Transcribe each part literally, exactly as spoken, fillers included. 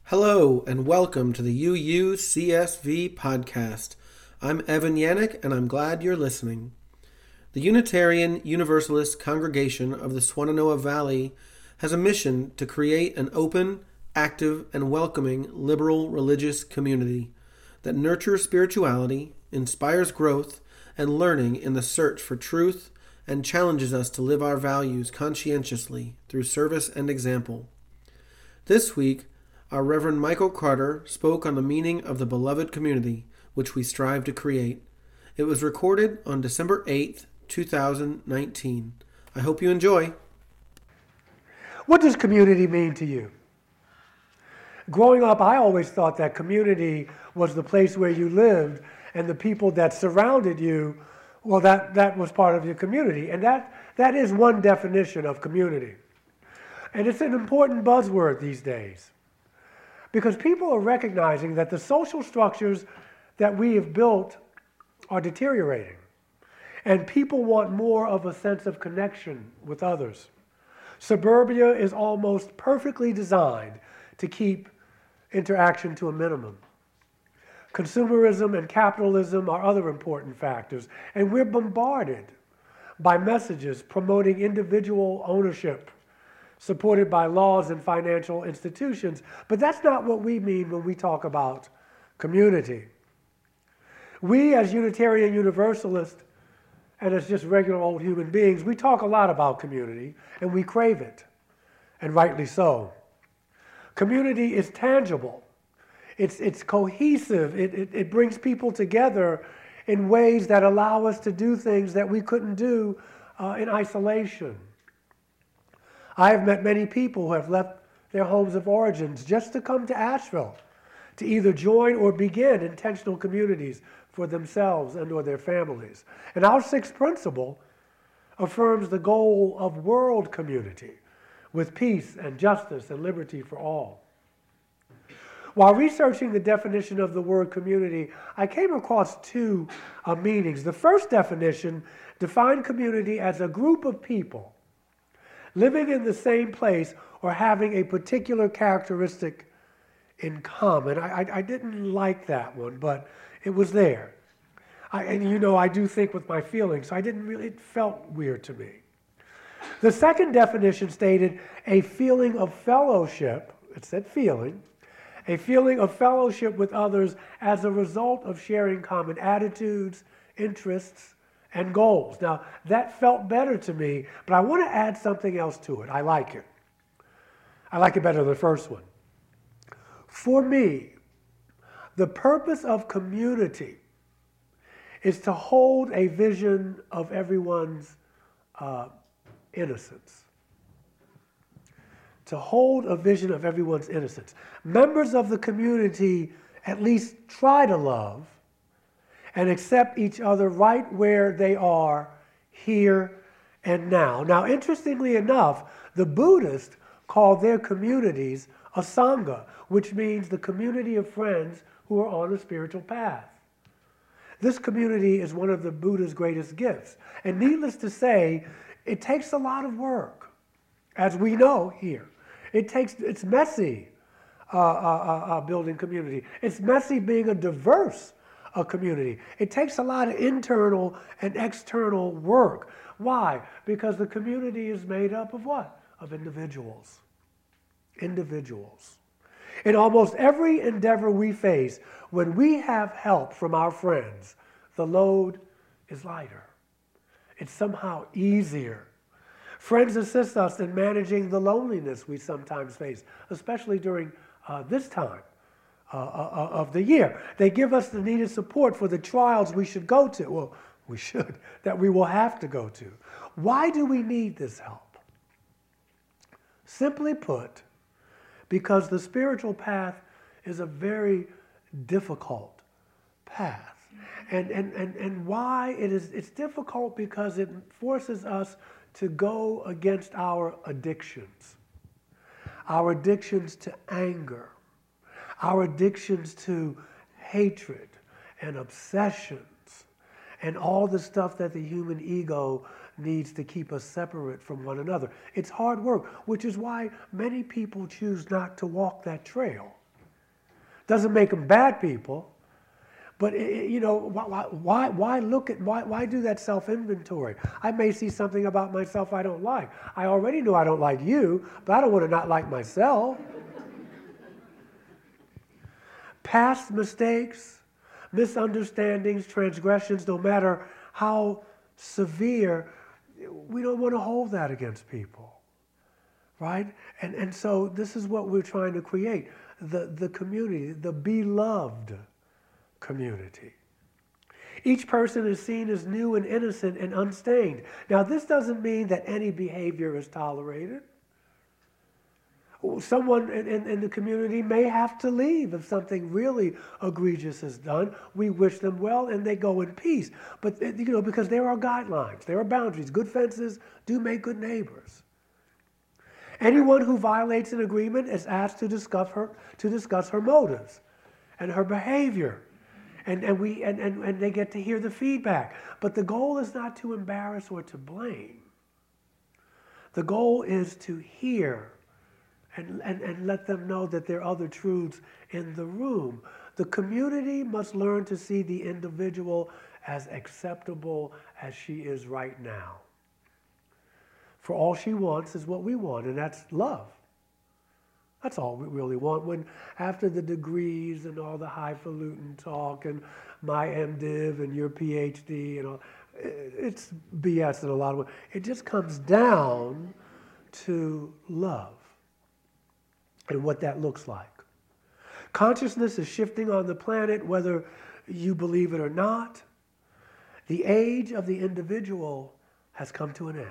Hello and welcome to the U U C S V podcast. I'm Evan Yannick and I'm glad you're listening. The Unitarian Universalist Congregation of the Swannanoa Valley has a mission to create an open, active, and welcoming liberal religious community that nurtures spirituality, inspires growth and learning in the search for truth, and challenges us to live our values conscientiously through service and example. This week, our Reverend Michael Carter spoke on the meaning of the beloved community, which we strive to create. It was recorded on December eighth, two thousand nineteen. I hope you enjoy. What does community mean to you? Growing up, I always thought that community was the place where you lived and the people that surrounded you, well, that, that was part of your community. And that, that is one definition of community. And it's an important buzzword these days, because people are recognizing that the social structures that we have built are deteriorating. And people want more of a sense of connection with others. Suburbia is almost perfectly designed to keep interaction to a minimum. Consumerism and capitalism are other important factors. And we're bombarded by messages promoting individual ownership, supported by laws and financial institutions. But that's not what we mean when we talk about community. We, as Unitarian Universalists, and as just regular old human beings, we talk a lot about community, and we crave it, and rightly so. Community is tangible. It's, it's cohesive. It, it, it brings people together in ways that allow us to do things that we couldn't do uh, in isolation. I have met many people who have left their homes of origins just to come to Asheville to either join or begin intentional communities for themselves and or their families. And our sixth principle affirms the goal of world community with peace and justice and liberty for all. While researching the definition of the word community, I came across two uh, meanings. The first definition defined community as a group of people living in the same place or having a particular characteristic in common. I, I, I didn't like that one, but it was there. I, and you know, I do think with my feelings, so I didn't really, it felt weird to me. The second definition stated a feeling of fellowship, it said feeling, a feeling of fellowship with others as a result of sharing common attitudes, interests, and goals. Now, that felt better to me, but I want to add something else to it. I like it. I like it better than the first one. For me, the purpose of community is to hold a vision of everyone's uh, innocence. To hold a vision of everyone's innocence. Members of the community at least try to love and accept each other right where they are, here and now. Now, interestingly enough, the Buddhists call their communities a sangha, which means the community of friends who are on a spiritual path. This community is one of the Buddha's greatest gifts. And needless to say, it takes a lot of work, as we know here. It takes, it's messy uh, uh, uh, building community. It's messy being a diverse a community. It takes a lot of internal and external work. Why? Because the community is made up of what? Of individuals. Individuals. In almost every endeavor we face, when we have help from our friends, the load is lighter. It's somehow easier. Friends assist us in managing the loneliness we sometimes face, especially during uh, this time Uh, uh, of the year. They give us the needed support for the trials we should go to. Well, we should, that we will have to go to. Why do we need this help? Simply put, because the spiritual path is a very difficult path. And, and, and, and why it is, it's difficult because it forces us to go against our addictions. Our addictions to anger, our addictions to hatred and obsessions and all the stuff that the human ego needs to keep us separate from one another. It's hard work, which is why many people choose not to walk that trail. Doesn't make them bad people. But, you know, why, why, why look at, why, why do that self-inventory? I may see something about myself I don't like. I already know I don't like you, but I don't want to not like myself. Past mistakes, misunderstandings, transgressions, no matter how severe, we don't want to hold that against people, right? And, and so this is what we're trying to create, the, the community, the beloved community. Each person is seen as new and innocent and unstained. Now, this doesn't mean that any behavior is tolerated. Someone in, in, in the community may have to leave if something really egregious is done. We wish them well and they go in peace. But, you know, because there are guidelines, there are boundaries. Good fences do make good neighbors. Anyone who violates an agreement is asked to discuss her, to discuss her motives and her behavior. And, and, we, and, and, and they get to hear the feedback. But the goal is not to embarrass or to blame. The goal is to hear and, and, and let them know that there are other truths in the room. The community must learn to see the individual as acceptable as she is right now. For all she wants is what we want, and that's love. That's all we really want. When after the degrees and all the highfalutin talk and my MDiv and your PhD and all, it's B S in a lot of ways. It just comes down to love and what that looks like. Consciousness is shifting on the planet, whether you believe it or not. The age of the individual has come to an end.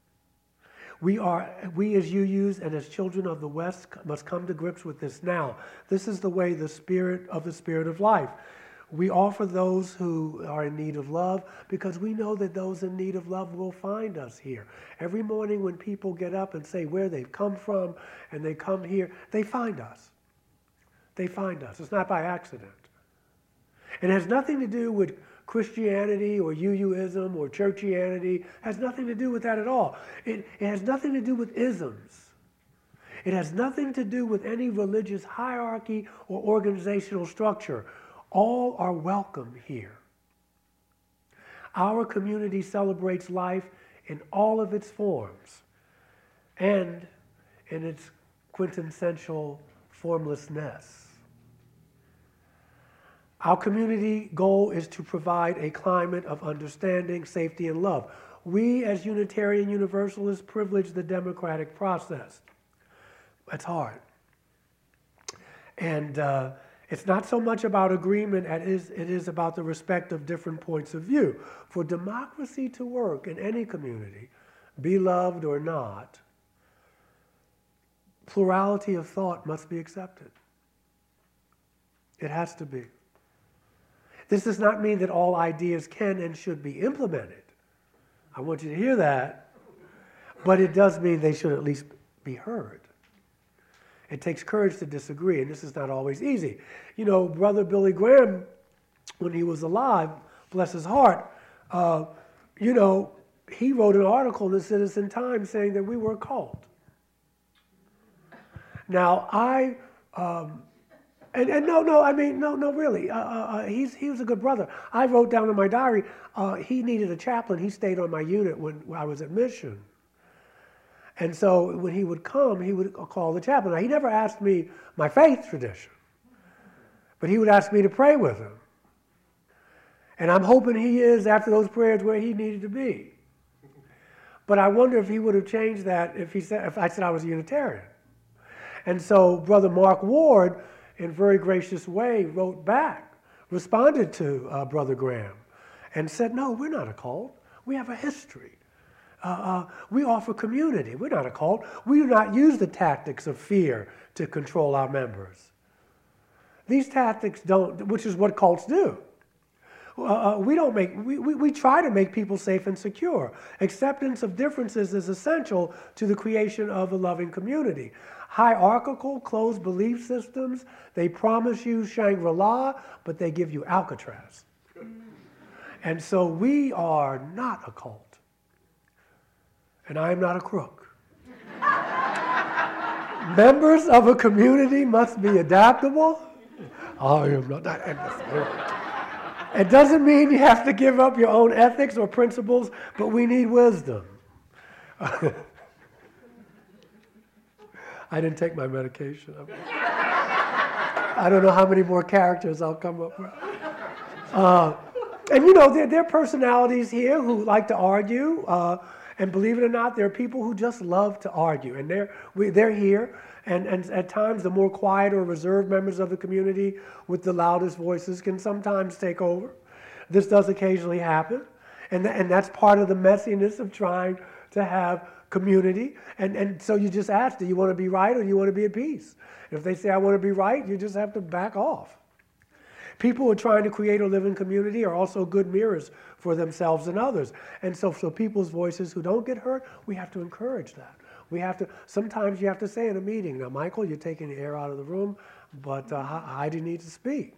We are, we as U Us and as children of the West must come to grips with this now. This is the way the spirit of the spirit of life. We offer those who are in need of love because we know that those in need of love will find us here. Every morning when people get up and say where they've come from and they come here, they find us. They find us. It's not by accident. It has nothing to do with Christianity or U U-ism or churchianity. It has nothing to do with that at all. It, it has nothing to do with isms. It has nothing to do with any religious hierarchy or organizational structure. All are welcome here. Our community celebrates life in all of its forms and in its quintessential formlessness. Our community goal is to provide a climate of understanding, safety, and love. We, as Unitarian Universalists, privilege the democratic process. That's hard. And uh, it's not so much about agreement as it is about the respect of different points of view. For democracy to work in any community, beloved or not, plurality of thought must be accepted. It has to be. This does not mean that all ideas can and should be implemented. I want you to hear that. But it does mean they should at least be heard. It takes courage to disagree, and this is not always easy. You know, Brother Billy Graham, when he was alive, bless his heart, uh, you know, he wrote an article in the Citizen Times saying that we were a cult. Now, I... Um, And, and no, no, I mean, no, no, really. Uh, uh, he's, he was a good brother. I wrote down in my diary, uh, he needed a chaplain. He stayed on my unit when, when I was at mission. And so when he would come, he would call the chaplain. Now, he never asked me my faith tradition, but he would ask me to pray with him. And I'm hoping he is, after those prayers, where he needed to be. But I wonder if he would have changed that if, he said, if I said I was a Unitarian. And so Brother Mark Ward, in a very gracious way, wrote back, responded to uh, Brother Graham, and said, no, we're not a cult. We have a history. Uh, uh, we offer community. We're not a cult. We do not use the tactics of fear to control our members. These tactics don't, which is what cults do. Uh, we don't make, we, we, we try to make people safe and secure. Acceptance of differences is essential to the creation of a loving community. Hierarchical, closed belief systems, they promise you Shangri-La, but they give you Alcatraz. And so we are not a cult. And I am not a crook. Members of a community must be adaptable, I am not. not it doesn't mean you have to give up your own ethics or principles, but we need wisdom. I didn't take my medication. I don't know how many more characters I'll come up with. Uh, and you know, there, there are personalities here who like to argue. Uh, and believe it or not, there are people who just love to argue. And they're, we, they're here. And, and at times, the more quiet or reserved members of the community with the loudest voices can sometimes take over. This does occasionally happen. And, th- and that's part of the messiness of trying to have community. And, and so you just ask, do you want to be right or do you want to be at peace? If they say, I want to be right, you just have to back off. People who are trying to create or live in community are also good mirrors for themselves and others. And so for people's voices who don't get heard, we have to encourage that. We have to, sometimes you have to say in a meeting, now, Michael, you're taking the air out of the room, but uh, Heidi needs to speak.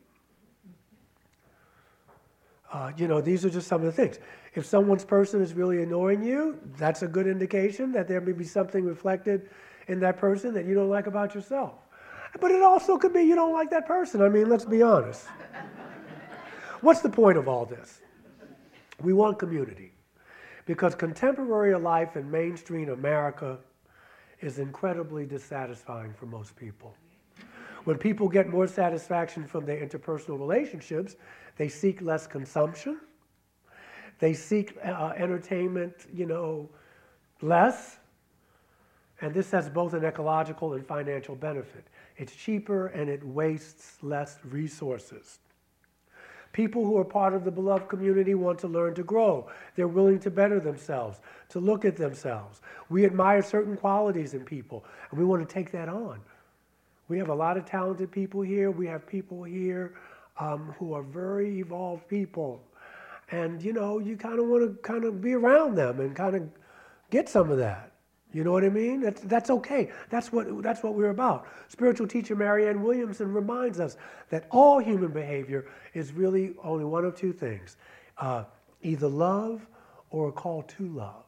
Uh, you know, these are just some of the things. If someone's person is really annoying you, that's a good indication that there may be something reflected in that person that you don't like about yourself. But it also could be you don't like that person. I mean, let's be honest. What's the point of all this? We want community because contemporary life in mainstream America is incredibly dissatisfying for most people. When people get more satisfaction from their interpersonal relationships, they seek less consumption. They seek uh, entertainment, you know, less. And this has both an ecological and financial benefit. It's cheaper and it wastes less resources. People who are part of the beloved community want to learn to grow. They're willing to better themselves, to look at themselves. We admire certain qualities in people, and we want to take that on. We have a lot of talented people here. We have people here um, who are very evolved people. And, you know, you kind of want to kind of be around them and kind of get some of that. You know what I mean? That's, that's okay. That's what, that's what we're about. Spiritual teacher Marianne Williamson reminds us that all human behavior is really only one of two things. Uh, either love or a call to love.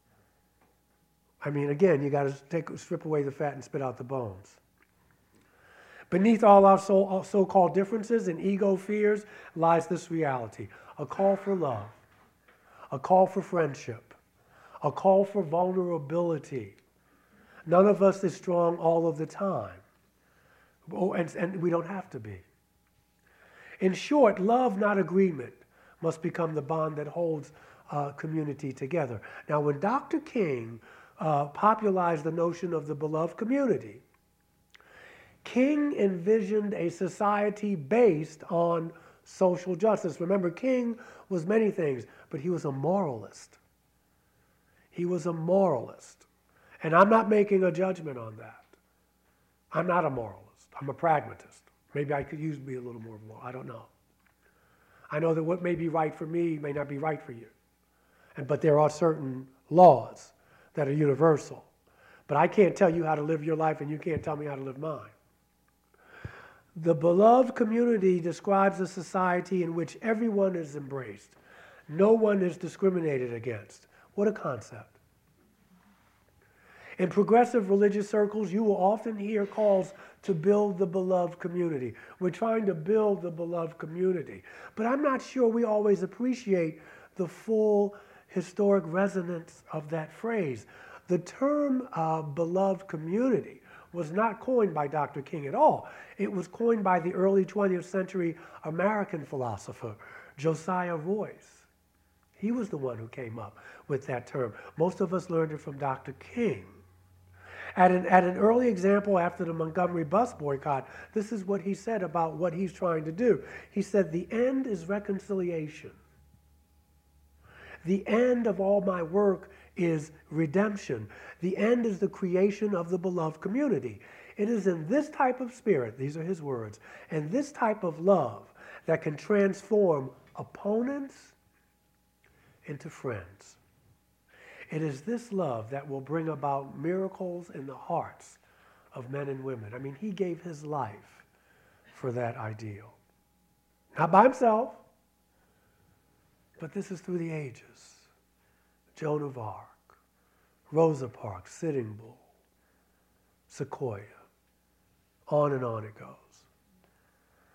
I mean, again, you got to take strip away the fat and spit out the bones. Beneath all our so, so-called differences and ego fears lies this reality. A call for love. A call for friendship. A call for vulnerability. None of us is strong all of the time. Oh, and, and we don't have to be. In short, love, not agreement, must become the bond that holds uh, community together. Now, when Doctor King uh, popularized the notion of the beloved community, King envisioned a society based on social justice. Remember, King was many things, but he was a moralist. He was a moralist. And I'm not making a judgment on that. I'm not a moralist. I'm a pragmatist. Maybe I could use be a little more moral. I don't know. I know that what may be right for me may not be right for you. And, but there are certain laws that are universal. But I can't tell you how to live your life, and you can't tell me how to live mine. The beloved community describes a society in which everyone is embraced. No one is discriminated against. What a concept. In progressive religious circles, you will often hear calls to build the beloved community. We're trying to build the beloved community. But I'm not sure we always appreciate the full historic resonance of that phrase. The term uh, beloved community was not coined by Doctor King at all. It was coined by the early twentieth century American philosopher, Josiah Royce. He was the one who came up with that term. Most of us learned it from Doctor King. At an, at an early example after the Montgomery bus boycott, this is what he said about what he's trying to do. He said, the end is reconciliation. The end of all my work is redemption. The end is the creation of the beloved community. It is in this type of spirit, these are his words, and this type of love that can transform opponents into friends. It is this love that will bring about miracles in the hearts of men and women. I mean, he gave his life for that ideal. Not by himself, but this is through the ages. Joan of Arc, Rosa Parks, Sitting Bull, Sequoia, on and on it goes.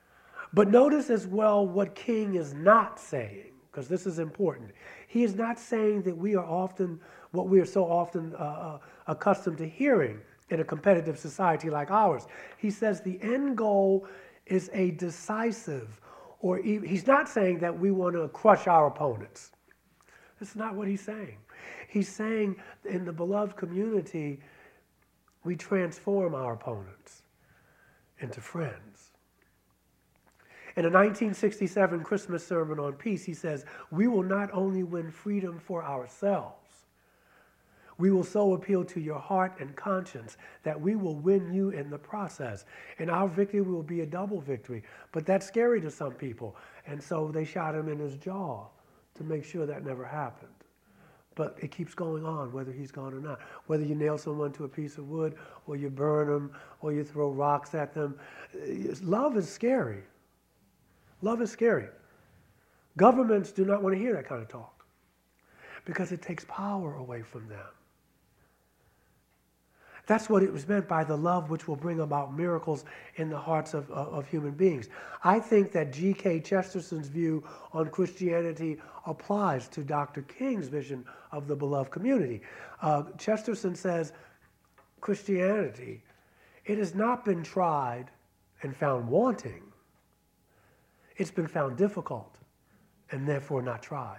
But notice as well what King is not saying, because this is important. He is not saying that we are often, what we are so often uh, uh, accustomed to hearing in a competitive society like ours. He says the end goal is a decisive, or even, he's not saying that we want to crush our opponents. That's not what he's saying. He's saying in the beloved community, we transform our opponents into friends. In a nineteen sixty-seven Christmas sermon on peace, he says, we will not only win freedom for ourselves, we will so appeal to your heart and conscience that we will win you in the process. And our victory will be a double victory. But that's scary to some people. And so they shot him in his jaw to make sure that never happened. But it keeps going on, whether he's gone or not. Whether you nail someone to a piece of wood, or you burn them, or you throw rocks at them. Love is scary. Love is scary. Governments do not want to hear that kind of talk because it takes power away from them. That's what it was meant by the love which will bring about miracles in the hearts of, of, of human beings. I think that G K Chesterson's view on Christianity applies to Doctor King's vision of the beloved community. Uh, Chesterson says, Christianity, it has not been tried and found wanting. It's been found difficult and therefore not tried.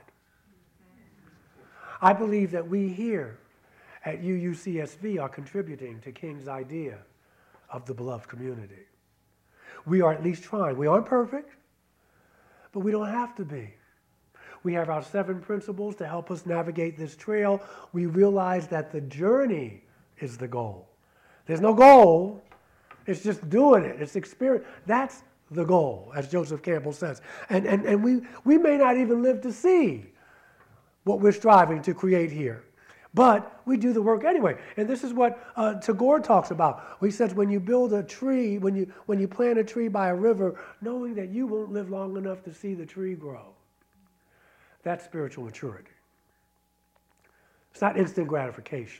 I believe that we here at U U C S V are contributing to King's idea of the beloved community. We are at least trying. We aren't perfect, but we don't have to be. We have our seven principles to help us navigate this trail. We realize that the journey is the goal. There's no goal. It's just doing it. It's experience. That's the goal, as Joseph Campbell says. And, and, and we, we may not even live to see what we're striving to create here. But we do the work anyway. And this is what uh, Tagore talks about. He says when you build a tree, when you, when you plant a tree by a river, knowing that you won't live long enough to see the tree grow. That's spiritual maturity. It's not instant gratification.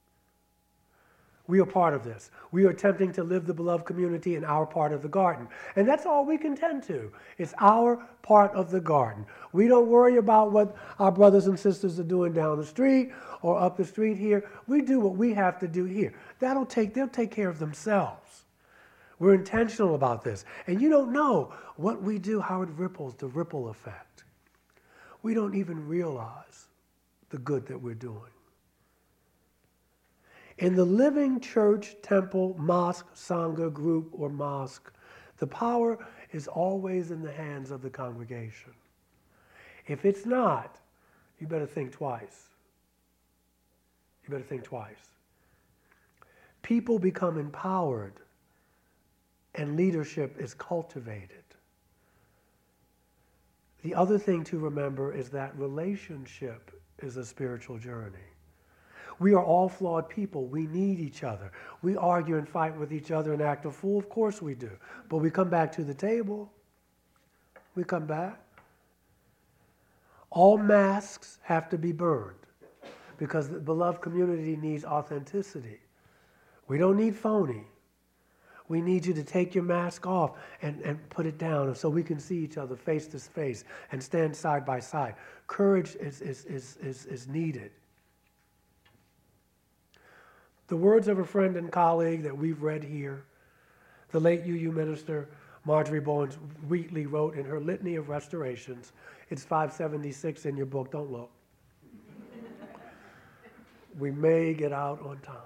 We are part of this. We are attempting to live the beloved community in our part of the garden. And that's all we can tend to. It's our part of the garden. We don't worry about what our brothers and sisters are doing down the street or up the street here. We do what we have to do here. That'll take, they'll take care of themselves. We're intentional about this. And you don't know what we do, how it ripples, the ripple effect. We don't even realize the good that we're doing. In the living church, temple, mosque, sangha, group, or mosque, the power is always in the hands of the congregation. If it's not, you better think twice. You better think twice. People become empowered and leadership is cultivated. The other thing to remember is that relationship is a spiritual journey. We are all flawed people. We need each other. We argue and fight with each other and act a fool. Of course we do. But we come back to the table. We come back. All masks have to be burned because the beloved community needs authenticity. We don't need phony. We need you to take your mask off and, and put it down so we can see each other face to face and stand side by side. Courage is, is, is, is, is needed. The words of a friend and colleague that we've read here, the late U U minister Marjorie Bowens Wheatley wrote in her Litany of Restorations. It's five seventy-six in your book, don't look. We may get out on time.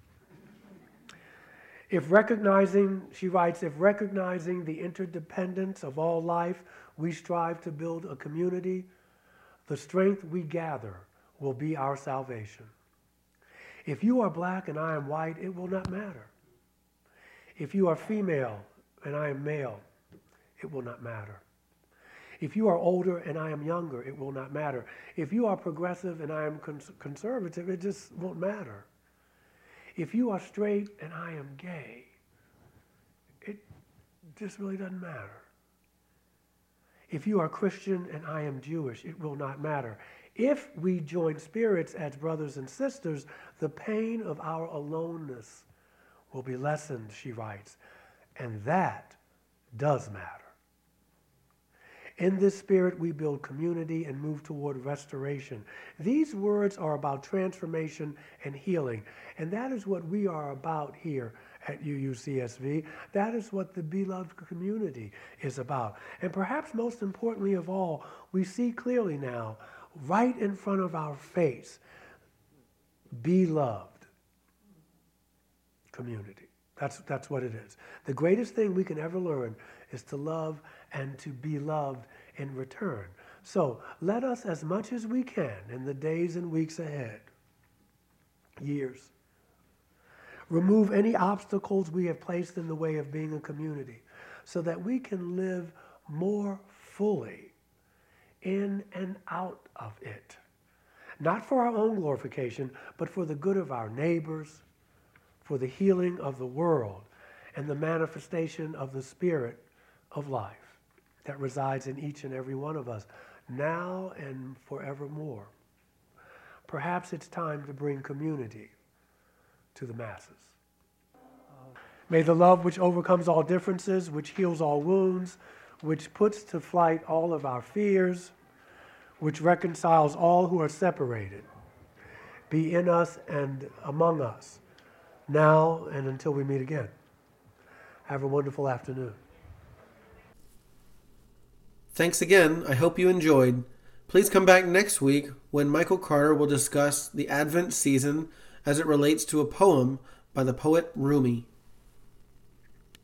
If recognizing, she writes, if recognizing the interdependence of all life, we strive to build a community, the strength we gather will be our salvation. If you are black and I am white, it will not matter. If you are female and I am male, it will not matter. If you are older and I am younger, it will not matter. If you are progressive and I am cons- conservative, it just won't matter. If you are straight and I am gay, it just really doesn't matter. If you are Christian and I am Jewish, it will not matter. If we join spirits as brothers and sisters, the pain of our aloneness will be lessened, she writes. And that does matter. In this spirit, we build community and move toward restoration. These words are about transformation and healing, and that is what we are about here at U U C S V. That is what the beloved community is about. And perhaps most importantly of all, we see clearly now, right in front of our face, beloved community. That's, that's what it is. The greatest thing we can ever learn is to love and to be loved in return. So let us, as much as we can in the days and weeks ahead, years, remove any obstacles we have placed in the way of being a community so that we can live more fully in and out of it. Not for our own glorification, but for the good of our neighbors, for the healing of the world, and the manifestation of the Spirit of life that resides in each and every one of us, now and forevermore. Perhaps it's time to bring community to the masses. May the love which overcomes all differences, which heals all wounds, which puts to flight all of our fears, which reconciles all who are separated, be in us and among us, now and until we meet again. Have a wonderful afternoon. Thanks again. I hope you enjoyed. Please come back next week when Michael Carter will discuss the Advent season as it relates to a poem by the poet Rumi.